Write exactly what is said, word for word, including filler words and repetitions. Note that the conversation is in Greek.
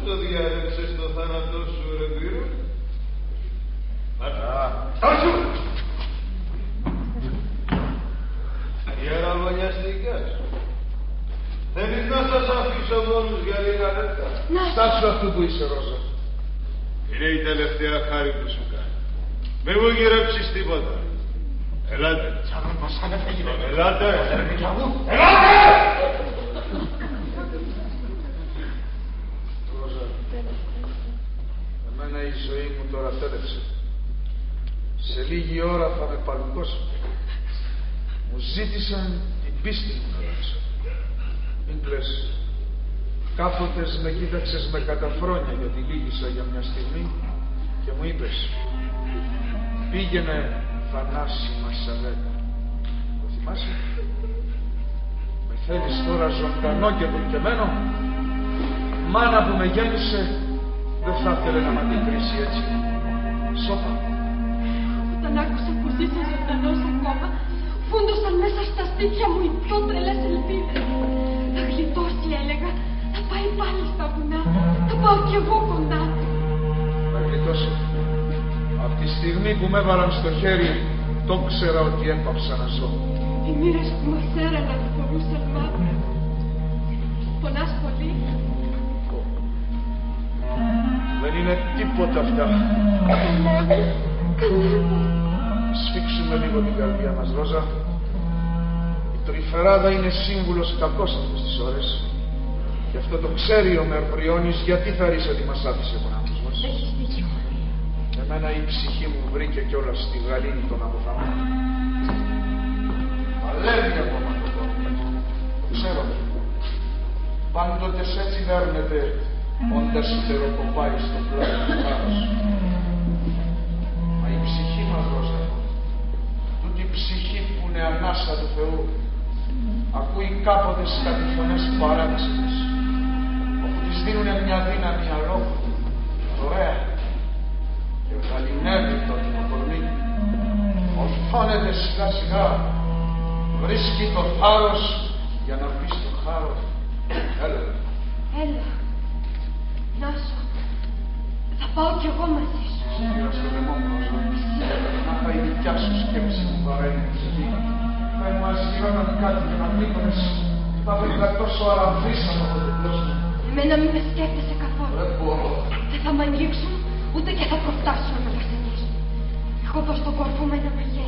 το διάλεξες το θάνατό σου, ρε Πύρο? Τάσου! Η αραβωνιαστικιάς. Θέλεις να σας αφήσω μόνους για λίγα λεπτά? Να. Στάσου αυτού που είσαι, Ρόζα. Είναι η τελευταία χάρη που σου κάνει. Μη μου γυρέψεις τίποτα. Ελάτε. Σαν να μας ανέφεγε. Ελάτε. Ελάτε! Ρόζα, εμένα η ζωή μου τώρα τέλεψε. Σε λίγη ώρα θα με παλουκώσει. Μου ζήτησαν την πίστη μου να αλλάξω. Μην κλαις. Κάποτε με κοίταξες με καταφρόνια γιατί λύγησα για μια στιγμή και μου είπες πήγαινε Θανάση Μασσαλέτα. Το θυμάσαι? Με θέλεις τώρα ζωντανό και βρικεμένο? Μάνα που με γέννησε δεν θα ήθελε να με αντικρίσει έτσι. Σώπα. Όταν άκουσα πως είσαι ζωντανός ακόμα, φούντωσαν μέσα στα στήθια μου οι πιο τρελές ελπίδες. Θα γλιτώσει, έλεγα. Θα πάει πάλι στα βουνά. Θα πάω κι εγώ κοντά. Θα γλιτώσει. Από τη στιγμή που με έβαλαν στο χέρι, το ξέρα ότι έπαψα να ζω. Οι μοίρες που μας έραναν φορούσαν μαύρα. Πονάς πολύ? Δεν είναι τίποτα αυτά. Καλέ, καλέ. Σφίξουμε λίγο την καρδιά μας, Ρόζα. Η τρυφεράδα είναι σύμβουλος κακός αυτές τις ώρες. Γι' αυτό το ξέρει ο Μερπριώνης γιατί θα ρίξει τι μας άφησε ο άνθρωπος μας. Έχεις δίκιο. Εμένα η ψυχή μου βρήκε κιόλας στη γαλήνη των αποθαμών. Παλεύει ακόμα το κόμμα. Το ξέρω. Πάντοτε σ' έτσι δέρνεται όντας τεροκοπάει στο πλάι του χάρος. Μα η ψυχή μας, Ρόζα, τούτη η ψυχή που είναι ανάσα του Θεού, ακούει κάποτε στις κατηφωνές παράδεισες, όπου της δίνουνε μια δύναμη αλόβητη, ωραία, και γαλινεύει το κορμί. Ορθώνεται σιγά σιγά, βρίσκει το θάρρος για να μπει στο χάρο. Έλα. Έλα. Να σου. Θα πάω κι εγώ μαζί σου. Σίγουρα στο λαιμό μου, Ρόζα. Να θα η δικιά σου σκέψη μου βαραίνει τη ψυχή. Θα μας γυρώναν κάτι και να πλήκωνες. Θα βρήκα τόσο αραβήσαν από το πλώσμα. Εμένα μην με σκέφτεσαι καθόλου. Δεν μπορώ. Δεν θα μ' αγγίξουν, ούτε και θα προφτάσουν να με βασανίσουν. Εγώ πως τον κορφό με ένα μαγιά.